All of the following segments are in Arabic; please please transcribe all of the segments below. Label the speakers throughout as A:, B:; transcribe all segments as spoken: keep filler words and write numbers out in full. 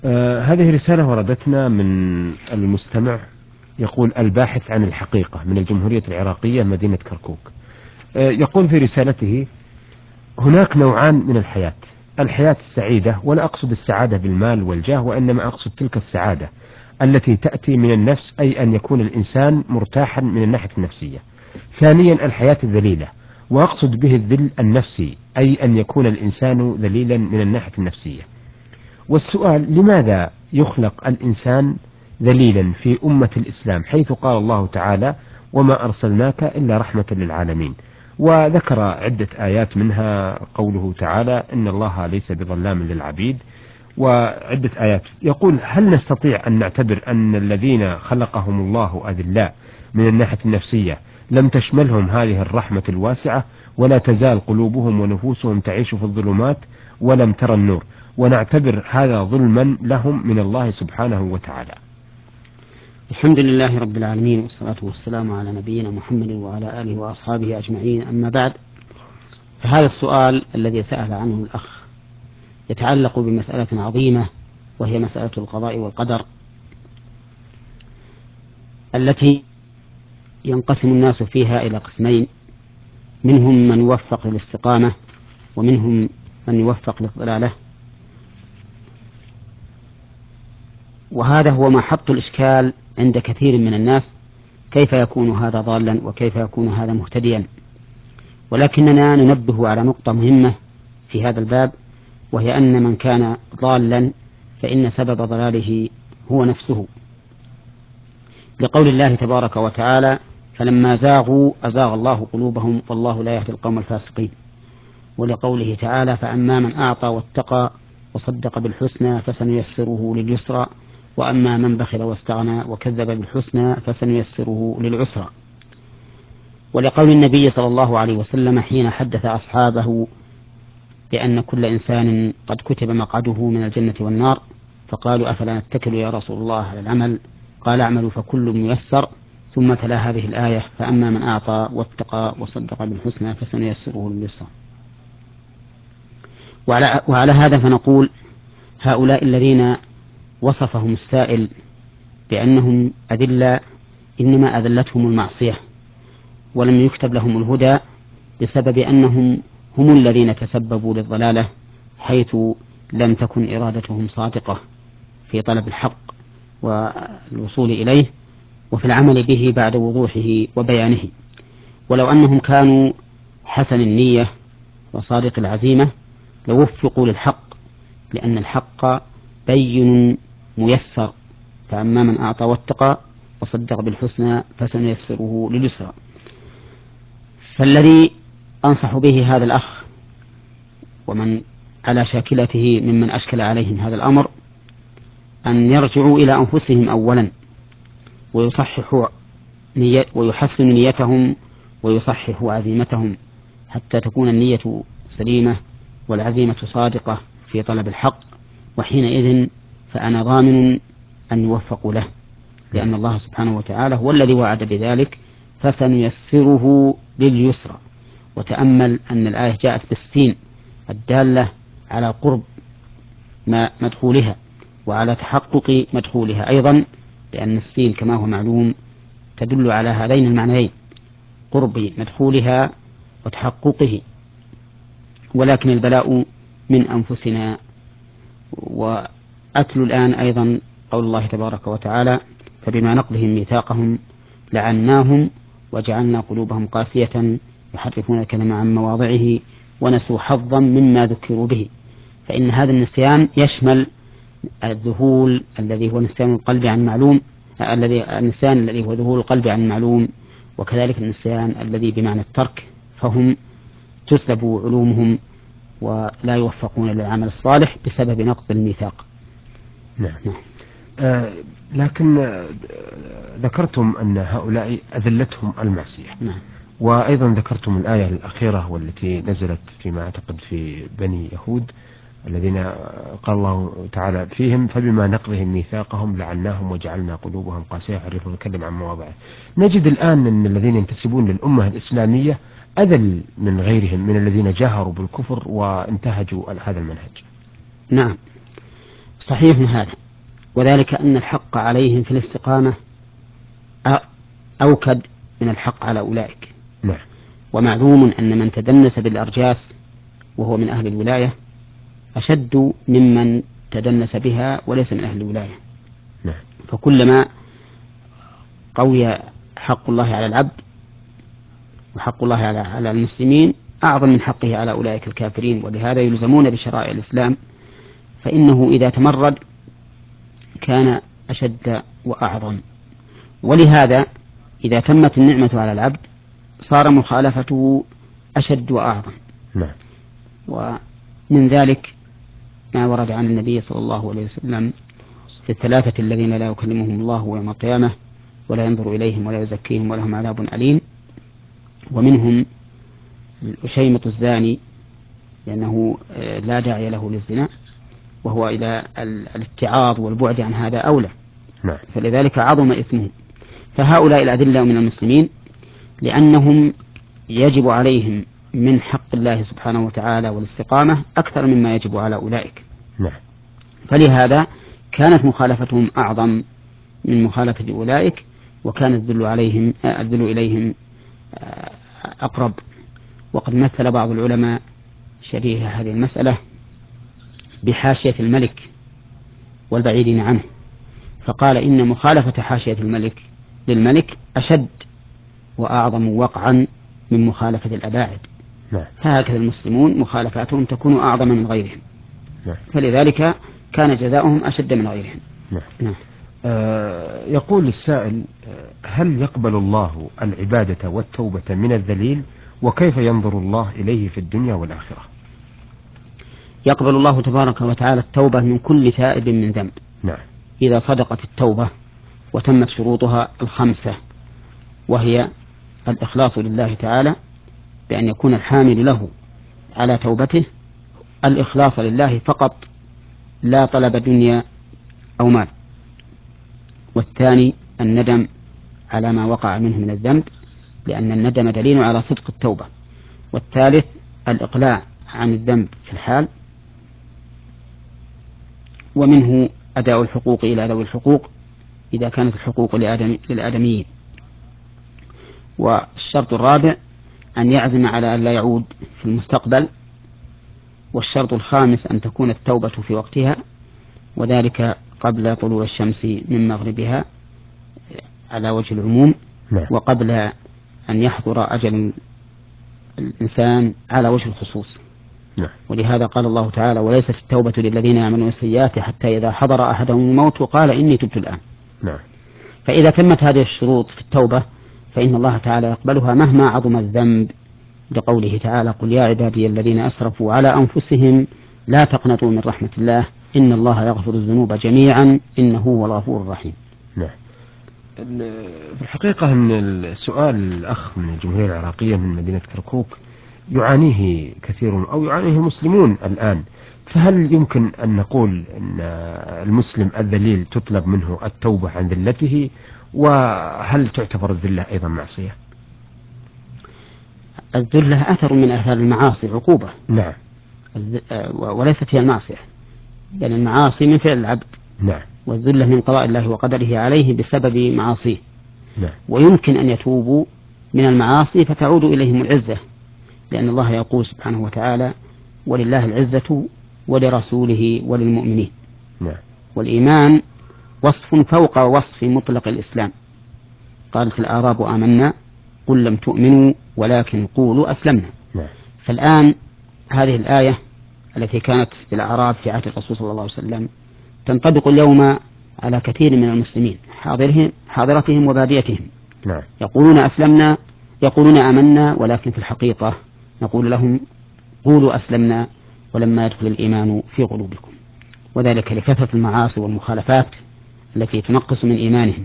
A: آه هذه رسالة وردتنا من المستمع، يقول الباحث عن الحقيقة من الجمهورية العراقية مدينة كركوك. آه يقول في رسالته: هناك نوعان من الحياة: الحياة السعيدة، ولا أقصد السعادة بالمال والجاه، وإنما أقصد تلك السعادة التي تأتي من النفس، أي أن يكون الإنسان مرتاحا من الناحية النفسية. ثانيا الحياة الذليلة، وأقصد به الذل النفسي، أي أن يكون الإنسان ذليلا من الناحية النفسية. والسؤال: لماذا يخلق الإنسان ذليلا في أمة الإسلام، حيث قال الله تعالى: وما أرسلناك إلا رحمة للعالمين؟ وذكر عدة آيات، منها قوله تعالى: إن الله ليس بظلام للعبيد، وعدة آيات. يقول: هل نستطيع أن نعتبر أن الذين خلقهم الله أذلاء من الناحية النفسية لم تشملهم هذه الرحمة الواسعة، ولا تزال قلوبهم ونفوسهم تعيش في الظلمات ولم ترى النور، ونعتبر هذا ظلما لهم من الله سبحانه وتعالى؟
B: الحمد لله رب العالمين، والصلاة والسلام على نبينا محمد وعلى آله وأصحابه أجمعين. أما بعد، فهذا السؤال الذي سأل عنه الأخ يتعلق بمسألة عظيمة، وهي مسألة القضاء والقدر، التي ينقسم الناس فيها إلى قسمين: منهم من يوفق للاستقامة، ومنهم من يوفق للضلالة. وهذا هو محط الإشكال عند كثير من الناس: كيف يكون هذا ضالا وكيف يكون هذا مهتديا؟ ولكننا ننبه على نقطة مهمة في هذا الباب، وهي أن من كان ضالا فإن سبب ضلاله هو نفسه، لقول الله تبارك وتعالى: فلما زاغوا أزاغ الله قلوبهم والله لا يهدي القوم الفاسقين. ولقوله تعالى: فأما من أعطى واتقى وصدق بالحسنى فسنيسره لليسرى، وأما من بخل واستغنى وكذب بالحسنى فسنيسره للعسرى. ولقول النبي صلى الله عليه وسلم حين حدث أصحابه بأن كل إنسان قد كتب مقعده من الجنة والنار، فقالوا: أفلا نتكل يا رسول الله على العمل؟ قال: اعملوا فكل ميسر. ثم تلا هذه الآية: فأما من أعطى واتقى وصدق بالحسنى فسنيسره لليسرى. وعلى, وعلى هذا فنقول: هؤلاء الذين وصفهم السائل بأنهم أذلاء إنما أذلتهم المعصية، ولم يكتب لهم الهدى بسبب أنهم هم الذين تسببوا للضلالة، حيث لم تكن إرادتهم صادقة في طلب الحق والوصول إليه وفي العمل به بعد وضوحه وبيانه. ولو أنهم كانوا حسن النية وصادق العزيمة لوفقوا للحق، لأن الحق بين ميسر: فأما من أعطى واتقى وصدق بالحسنى فسنيسره لليسرى. فالذي أنصح به هذا الأخ ومن على شاكلته ممن أشكل عليهم هذا الأمر أن يرجعوا إلى أنفسهم أولا، ويصححوا نية ويحسنوا نيتهم ويصححوا عزيمتهم، حتى تكون النية سليمة والعزيمة صادقة في طلب الحق، وحينئذ فأنا ضامن أن يوفقوا له، لأن الله سبحانه وتعالى هو الذي وعد بذلك: فسنيسره لليسرى. وتأمل أن الآية جاءت بالسين الدالة على قرب ما مدخولها وعلى تحقق مدخولها أيضا، لأن السين كما هو معلوم تدل على هذين المعنيين: قرب مدخولها وتحققه. ولكن البلاء من أنفسنا. وأتل الآن أيضا قول الله تبارك وتعالى: فبما نقضهم ميثاقهم لعناهم وجعلنا قلوبهم قاسية يحرفون الكلام عن مواضعه ونسوا حظا مما ذكروا به. فإن هذا النسيان يشمل الذهول الذي هو نسيان القلب عن معلوم، الذي النسيان الذي هو ذهول القلب عن معلوم، وكذلك النسيان الذي بمعنى الترك، فهم تسلب علومهم ولا يوفقون للعمل الصالح بسبب نقض الميثاق.
A: نعم. نعم. آه لكن آه ذكرتم أن هؤلاء أذلتهم المعصية.
B: نعم.
A: وأيضا ذكرتم الآية الأخيرة والتي نزلت فيما أعتقد في بني يهود، الذين قال الله تعالى فيهم: فبما نقضهم ميثاقهم لعناهم وجعلنا قلوبهم قاسية يحرفون الكلم عن مواضعه. نجد الآن أن الذين ينتسبون للأمة الإسلامية أذل من غيرهم من الذين جاهروا بالكفر وانتهجوا هذا المنهج.
B: نعم. صحيح هذا، وذلك أن الحق عليهم في الاستقامة أوكد من الحق على أولئك.
A: نعم.
B: ومعلوم أن من تدنس بالأرجاس وهو من أهل الولاية أشد ممن تدنس بها وليس من أهل الولاية.
A: نعم.
B: فكلما قوي حق الله على العبد وحق الله على على المسلمين أعظم من حقه على أولئك الكافرين، ولهذا يلزمون بشرائع الإسلام، فإنه إذا تمرد كان أشد وأعظم. ولهذا إذا تمت النعمة على العبد صار مخالفته أشد وأعظم.
A: نعم.
B: ومن ذلك ما ورد عن النبي صلى الله عليه وسلم في الثلاثة الذين لا يكلمهم الله يوم القيامة ولا ينظر إليهم ولا يزكيهم ولهم عذاب أليم، ومنهم الأشيمة الزاني لأنه لا داعي له للزنا، وهو إلى الاتعاظ والبعد عن هذا أولى.
A: نعم.
B: فلذلك عظم إثمه. فهؤلاء الأذلة من المسلمين لأنهم يجب عليهم من حق الله سبحانه وتعالى والاستقامة أكثر مما يجب على أولئك.
A: نعم.
B: فلهذا كانت مخالفتهم أعظم من مخالفة أولئك، وكان الذل عليهم الذل إليهم أقرب. وقد مثل بعض العلماء شبيه هذه المسألة بحاشية الملك والبعيدين عنه، فقال إن مخالفة حاشية الملك للملك أشد وأعظم وقعا من مخالفة الأباعد.
A: نعم.
B: فهكذا المسلمون مخالفاتهم تكون أعظم من غيرهم.
A: نعم.
B: فلذلك كان جزاؤهم أشد من غيرهم.
A: نعم.
B: نعم.
A: آه يقول السائل: هل يقبل الله العبادة والتوبة من الذليل؟ وكيف ينظر الله إليه في الدنيا والآخرة؟
B: يقبل الله تبارك وتعالى التوبة من كل تائب من ذنب.
A: نعم.
B: إذا صدقت التوبة وتمت شروطها الخمسة، وهي الإخلاص لله تعالى بأن يكون الحامل له على توبته الإخلاص لله فقط لا طلب دنيا أو مال، والثاني الندم على ما وقع منه من الذنب لأن الندم دليل على صدق التوبة، والثالث الإقلاع عن الذنب في الحال، ومنه أداء الحقوق إلى ذوي الحقوق إذا كانت الحقوق للآدميين. والشرط الرابع أن يعزم على أن لا يعود في المستقبل. والشرط الخامس أن تكون التوبة في وقتها، وذلك قبل طلوع الشمس من مغربها على وجه العموم.
A: نعم.
B: وقبل أن يحضر أجل الإنسان على وجه الخصوص.
A: نعم.
B: ولهذا قال الله تعالى: وليست التوبة للذين يعملون السيئات حتى إذا حضر أحدهم الموت وقال إني تبت الآن.
A: نعم.
B: فإذا تمت هذه الشروط في التوبة فإن الله تعالى يقبلها مهما عظم الذنب، لقوله تعالى: قل يا عبادي الذين أسرفوا على أنفسهم لا تقنطوا من رحمة الله إن الله يغفر الذنوب جميعا إنه هو الغفور الرحيم.
A: نعم. في الحقيقة أن السؤال الأخ من الجمهورية العراقية من مدينة كركوك يعانيه كثير أو يعانيه المسلمون الآن، فهل يمكن أن نقول أن المسلم الذليل تطلب منه التوبة عن ذلته؟ وهل تعتبر الذلة أيضا معصية؟
B: الذلة أثر من آثار المعاصي، عقوبة.
A: نعم.
B: وليست هي المعصية، لأن المعاصي من فعل العبد.
A: نعم.
B: والذلة من قضاء الله وقدره عليه بسبب معاصيه.
A: نعم.
B: ويمكن أن يتوبوا من المعاصي فتعود إليهم العزة، لأن الله يقول سبحانه وتعالى: ولله العزة ولرسوله وللمؤمنين.
A: نعم.
B: والإيمان وصف فوق وصف مطلق الإسلام. قالت الأعراب آمنا قل لم تؤمنوا ولكن قولوا أسلمنا.
A: نعم.
B: فالآن هذه الآية التي كانت في الأعراب في عهد الرسول صلى الله عليه وسلم تنطبق اليوم على كثير من المسلمين حاضرهم حاضرتهم وباديتهم.
A: نعم.
B: يقولون أسلمنا، يقولون آمنا، ولكن في الحقيقة نقول لهم قولوا أسلمنا ولما يدخل الإيمان في قلوبكم، وذلك لكثرة المعاصي والمخالفات التي تنقص من إيمانهم.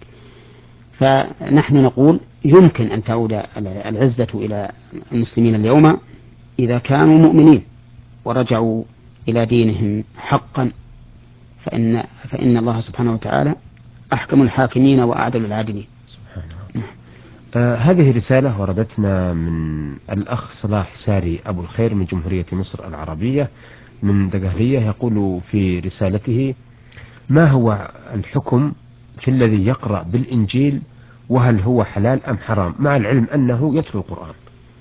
B: فنحن نقول يمكن أن تعود العزة إلى المسلمين اليوم إذا كانوا مؤمنين ورجعوا إلى دينهم حقا، فإن, فإن الله سبحانه وتعالى أحكم الحاكمين وأعدل العادلين.
A: آه هذه رسالة وردتنا من الأخ صلاح ساري أبو الخير من جمهورية مصر العربية، من دقهلية يقول في رسالته: ما هو الحكم في الذي يقرأ بالإنجيل، وهل هو حلال أم حرام، مع العلم أنه يتلو القرآن؟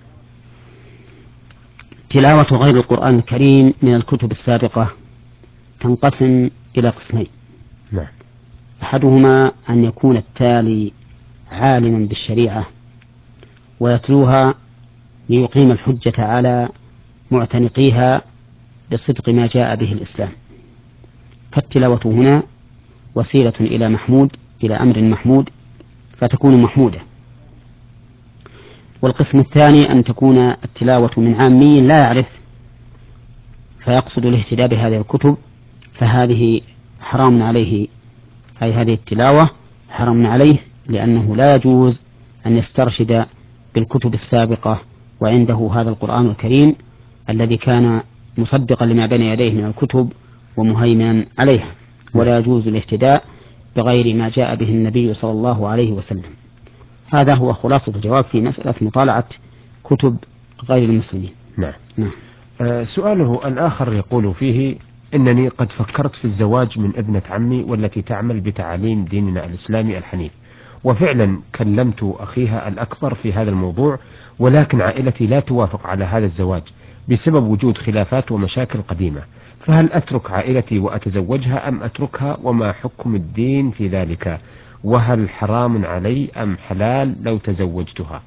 B: تلاوة غير القرآن الكريم من الكتب السابقة تنقسم إلى قسمين.
A: نعم.
B: أحدهما أن يكون التالي عالما بالشريعة ويتلوها ليقيم الحجة على معتنقيها بصدق ما جاء به الإسلام، فالتلاوة هنا وسيلة إلى محمود إلى أمر محمود فتكون محمودة. والقسم الثاني أن تكون التلاوة من عامي لا يعرف فيقصد الاهتداء بهذه الكتب، فهذه حرام عليه، أي هذه التلاوة حرام عليه، لأنه لا يجوز أن يسترشد بالكتب السابقة وعنده هذا القرآن الكريم الذي كان مصدقا لما بين يديه من الكتب ومهيمنا عليها، ولا يجوز الاهتداء بغير ما جاء به النبي صلى الله عليه وسلم. هذا هو خلاصة الجواب في مسألة مطالعة كتب غير المسلمين.
A: نعم.
B: نعم.
A: آه سؤاله الآخر يقول فيه: إنني قد فكرت في الزواج من ابنة عمي والتي تعمل بتعاليم ديننا الإسلامي الحنيف، وفعلا كلمت أخيها الأكبر في هذا الموضوع، ولكن عائلتي لا توافق على هذا الزواج بسبب وجود خلافات ومشاكل قديمة، فهل أترك عائلتي وأتزوجها أم أتركها، وما حكم الدين في ذلك، وهل حرام علي أم حلال لو تزوجتها؟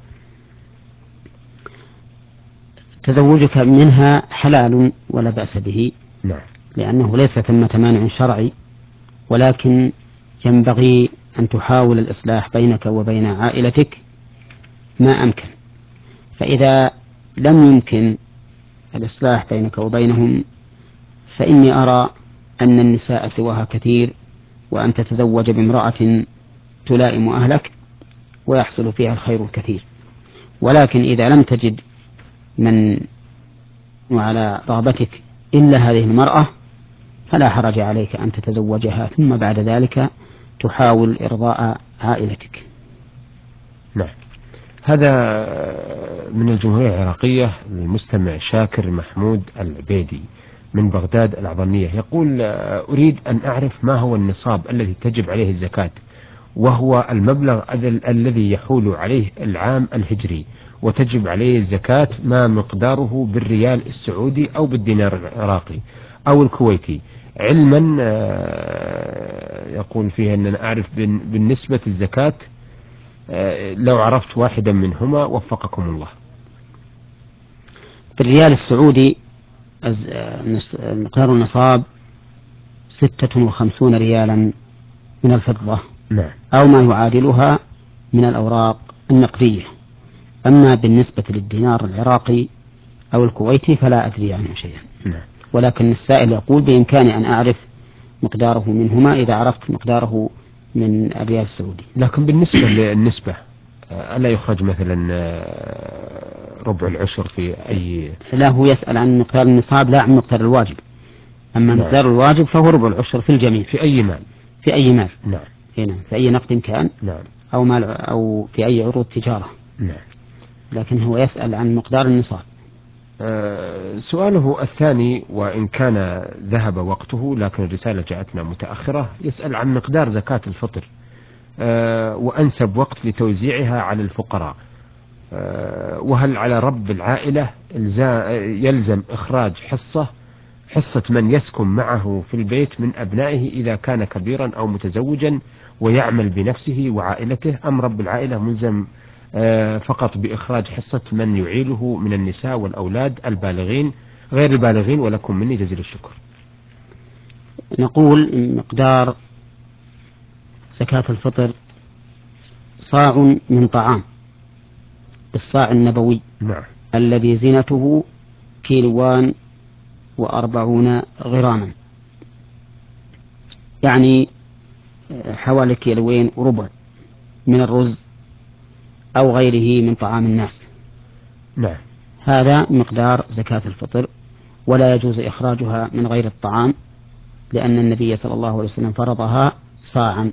B: تزوجك منها حلال ولا بأس به.
A: نعم.
B: لأنه ليس ثمة مانع شرعي، ولكن ينبغي أن تحاول الإصلاح بينك وبين عائلتك ما أمكن، فإذا لم يمكن الإصلاح بينك وبينهم فإني أرى أن النساء سواها كثير، وأن تتزوج بامرأة تلائم أهلك ويحصل فيها الخير الكثير. ولكن إذا لم تجد من وعلى رغبتك إلا هذه المرأة فلا حرج عليك أن تتزوجها، ثم بعد ذلك تحاول إرضاء عائلتك.
A: نعم. هذا من الجمهورية العراقية المستمع شاكر محمود العبيدي من بغداد العظمية، يقول: أريد أن أعرف ما هو النصاب الذي تجب عليه الزكاة، وهو المبلغ الذي يحول عليه العام الهجري، وتجب عليه الزكاة ما مقداره بالريال السعودي أو بالدينار العراقي أو الكويتي، علما يقول فيها أن أعرف بالنسبة الزكاة لو عرفت واحدا منهما وفقكم الله.
B: بالريال السعودي مقدار النصاب ستة وخمسون ريالا من الفضة.
A: نعم.
B: أو ما يعادلها من الأوراق النقدية. أما بالنسبة للدينار العراقي أو الكويتي فلا أدري عنه شيئا.
A: نعم.
B: ولكن السائل يقول بإمكاني أن أعرف مقداره منهما إذا عرفت مقداره من الريال السعودي.
A: لكن بالنسبة للنسبة ألا يخرج مثلا ربع العشر في أي؟
B: لا، هو يسأل عن مقدار النصاب لا عن مقدار الواجب. أما
A: نعم.
B: مقدار الواجب فهو ربع العشر في الجميع
A: في أي مال.
B: في أي مال.
A: نعم.
B: هنا في أي نقد كان.
A: نعم.
B: أو مال أو في أي عروض تجارة.
A: نعم.
B: لكن هو يسأل عن مقدار النصاب.
A: أه سؤاله الثاني، وإن كان ذهب وقته لكن الرسالة جاءتنا متأخرة، يسأل عن مقدار زكاة الفطر أه وأنسب وقت لتوزيعها على الفقراء، أه وهل على رب العائلة يلزم إخراج حصة حصة من يسكن معه في البيت من أبنائه إذا كان كبيرا أو متزوجا ويعمل بنفسه وعائلته، أم رب العائلة ملزم فقط بإخراج حصة من يعيله من النساء والأولاد البالغين غير البالغين؟ ولكم مني جزيل الشكر.
B: نقول مقدار زكاة الفطر صاع من طعام بالصاع النبوي.
A: نعم.
B: الذي زينته كيلوان وأربعون غراما، يعني حوالي كيلوين وربع من الرز أو غيره من طعام الناس.
A: نعم.
B: هذا مقدار زكاة الفطر، ولا يجوز إخراجها من غير الطعام، لأن النبي صلى الله عليه وسلم فرضها صاعا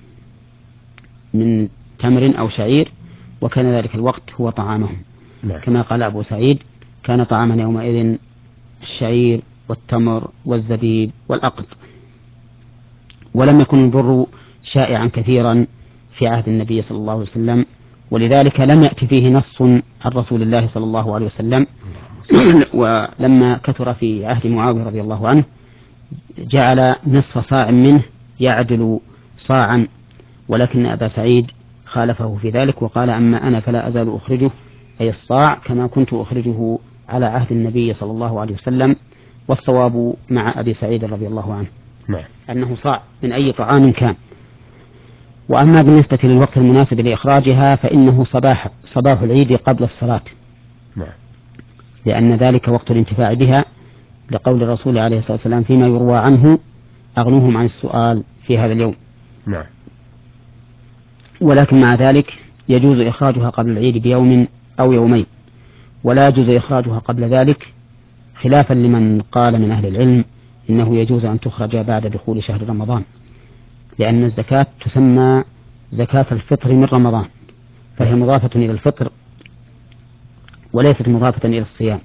B: من تمر أو شعير، وكان ذلك الوقت هو طعامهم.
A: نعم.
B: كما قال أبو سعيد: كان طعاما يومئذ الشعير والتمر والزبيب والأقط. ولم يكن البر شائعا كثيرا في عهد النبي صلى الله عليه وسلم، ولذلك لم يأتي فيه نص عن رسول الله صلى الله عليه وسلم. ولما كثر في عهد معاوية رضي الله عنه جعل نصف صاع منه يعدل صاعا، ولكن أبا سعيد خالفه في ذلك وقال: أما أنا فلا أزال أخرجه، أي الصاع، كما كنت أخرجه على عهد النبي صلى الله عليه وسلم. والصواب مع أبي سعيد رضي الله عنه
A: نعم.
B: أنه صاع من أي طعام كان. وأما بالنسبة للوقت المناسب لإخراجها فإنه صباح صباح العيد قبل الصلاة،
A: نعم.
B: لأن ذلك وقت الانتفاع بها، لقول الرسول عليه الصلاة والسلام فيما يروى عنه: أغنوهم عن السؤال في هذا اليوم.
A: نعم.
B: ولكن مع ذلك يجوز إخراجها قبل العيد بيوم أو يومين، ولا يجوز إخراجها قبل ذلك، خلافا لمن قال من أهل العلم إنه يجوز أن تخرج بعد دخول شهر رمضان، لأن الزكاة تسمى زكاة الفطر من رمضان، فهي مضافة إلى الفطر وليست مضافة إلى الصيام.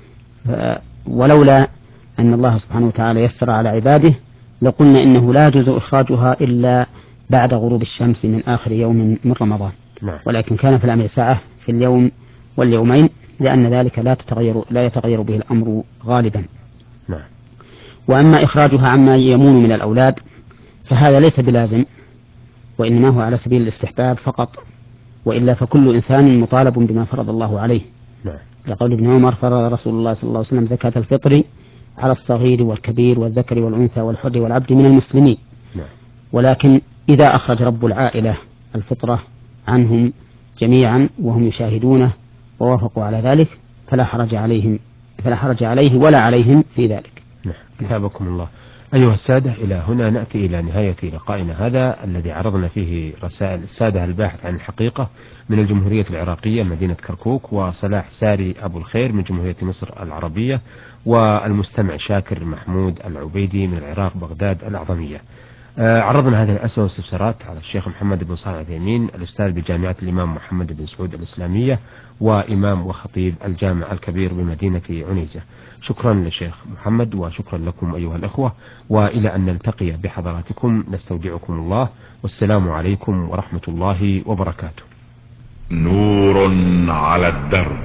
B: ولولا أن الله سبحانه وتعالى يسر على عباده لقلنا إنه لا يجوز إخراجها إلا بعد غروب الشمس من آخر يوم من رمضان.
A: نعم.
B: ولكن كان في الأمر ساعة في اليوم واليومين، لأن ذلك لا تتغير لا يتغير به الأمر غالبا.
A: نعم.
B: وأما إخراجها عما يمون من الأولاد فهذا ليس بلازم، وإنما هو على سبيل الاستحباب فقط، وإلا فكل إنسان مطالب بما فرض الله عليه.
A: نعم.
B: لقول ابن عمر: فرض رسول الله صلى الله عليه وسلم زكاة الفطر على الصغير والكبير والذكر والأنثى والحر والعبد من المسلمين.
A: نعم.
B: ولكن إذا أخرج رب العائلة الفطرة عنهم جميعا وهم يشاهدونه ووافقوا على ذلك فلا حرج عليهم فلا حرج عليه ولا عليهم في ذلك.
A: نعم. كتابكم الله. أيها السادة، إلى هنا نأتي إلى نهاية لقائنا هذا الذي عرضنا فيه رسائل السادة الباحث عن الحقيقة من الجمهورية العراقية مدينة كركوك، وصلاح ساري أبو الخير من جمهورية مصر العربية، والمستمع شاكر محمود العبيدي من العراق بغداد الأعظمية. آه عرضنا هذه الأسئلة والاستفسارات على الشيخ محمد بن صالح العثيمين، الأستاذ بجامعة الإمام محمد بن سعود الإسلامية، وإمام وخطيب الجامع الكبير بمدينة عنيزة. شكرا للشيخ محمد، وشكرا لكم أيها الأخوة، وإلى أن نلتقي بحضراتكم نستودعكم الله، والسلام عليكم ورحمة الله وبركاته.
C: نور على الدرب،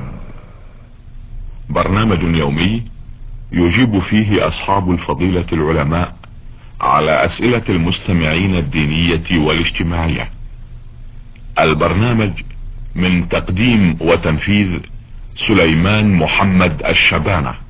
C: برنامج يومي يجيب فيه أصحاب الفضيلة العلماء على أسئلة المستمعين الدينية والاجتماعية. البرنامج من تقديم وتنفيذ سليمان محمد الشبانة.